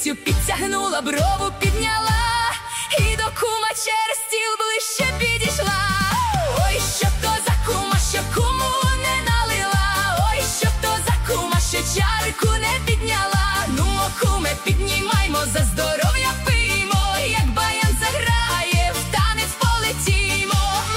спідницю підтягнула, брову підняла і до кума через стіл ближче підійшла. Ой, що то за кума, що куму не налила, ой, що то за кума, що чарку не підняла. Нумо, куме, піднімаймо, за здоров'я пиймо, як баян заграє, в танець полетімо.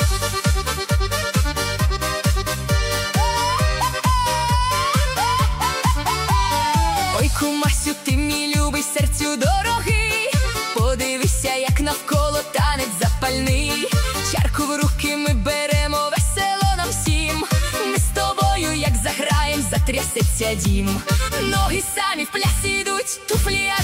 Ой, кумасю, ти мій любий, серцю дорогий, подивися, як навколо танець запальний. Чарку в руки ми беремо, весело нам всім, ми з тобою, як заграєм, затрясеться дім. Ноги самі в пляс ідуть, туфлі